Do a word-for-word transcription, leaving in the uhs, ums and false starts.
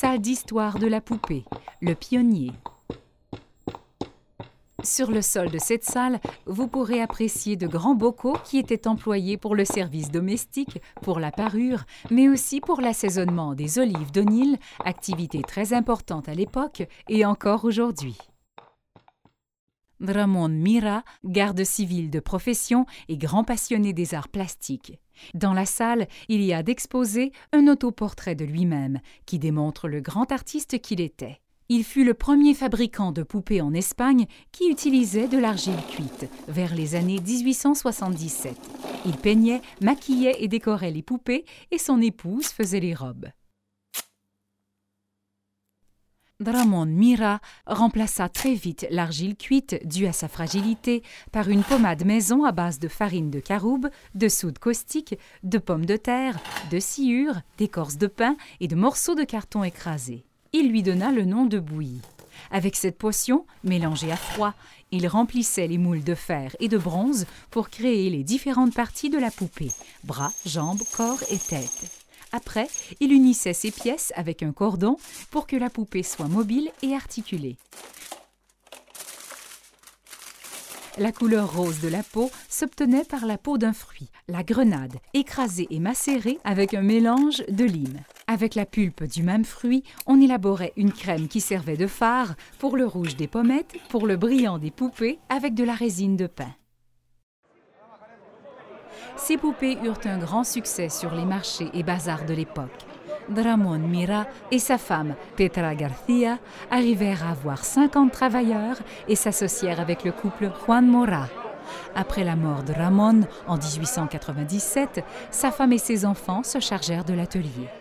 salle d'histoire de la poupée, le pionnier. Sur le sol de cette salle, vous pourrez apprécier de grands bocaux qui étaient employés pour le service domestique, pour la parure, mais aussi pour l'assaisonnement des olives de Nil, activité très importante à l'époque et encore aujourd'hui. Dramon Mira, garde civil de profession et grand passionné des arts plastiques. Dans la salle, il y a d'exposer un autoportrait de lui-même qui démontre le grand artiste qu'il était. Il fut le premier fabricant de poupées en Espagne qui utilisait de l'argile cuite vers les années mille huit cent soixante-dix-sept. Il peignait, maquillait et décorait les poupées et son épouse faisait les robes. Dramon Mira remplaça très vite l'argile cuite due à sa fragilité par une pommade maison à base de farine de caroube, de soude caustique, de pommes de terre, de sciure, d'écorce de pin et de morceaux de carton écrasés. Il lui donna le nom de bouillie. Avec cette potion, mélangée à froid, il remplissait les moules de fer et de bronze pour créer les différentes parties de la poupée, bras, jambes, corps et tête. Après, il unissait ces pièces avec un cordon pour que la poupée soit mobile et articulée. La couleur rose de la peau s'obtenait par la peau d'un fruit, la grenade, écrasée et macérée avec un mélange de lime. Avec la pulpe du même fruit, on élaborait une crème qui servait de fard pour le rouge des pommettes, pour le brillant des poupées, avec de la résine de pin. Ces poupées eurent un grand succès sur les marchés et bazars de l'époque. Dramon Mira et sa femme, Petra García, arrivèrent à avoir cinquante travailleurs et s'associèrent avec le couple Juan Mora. Après la mort de Ramon en mille huit cent quatre-vingt-dix-sept, sa femme et ses enfants se chargèrent de l'atelier.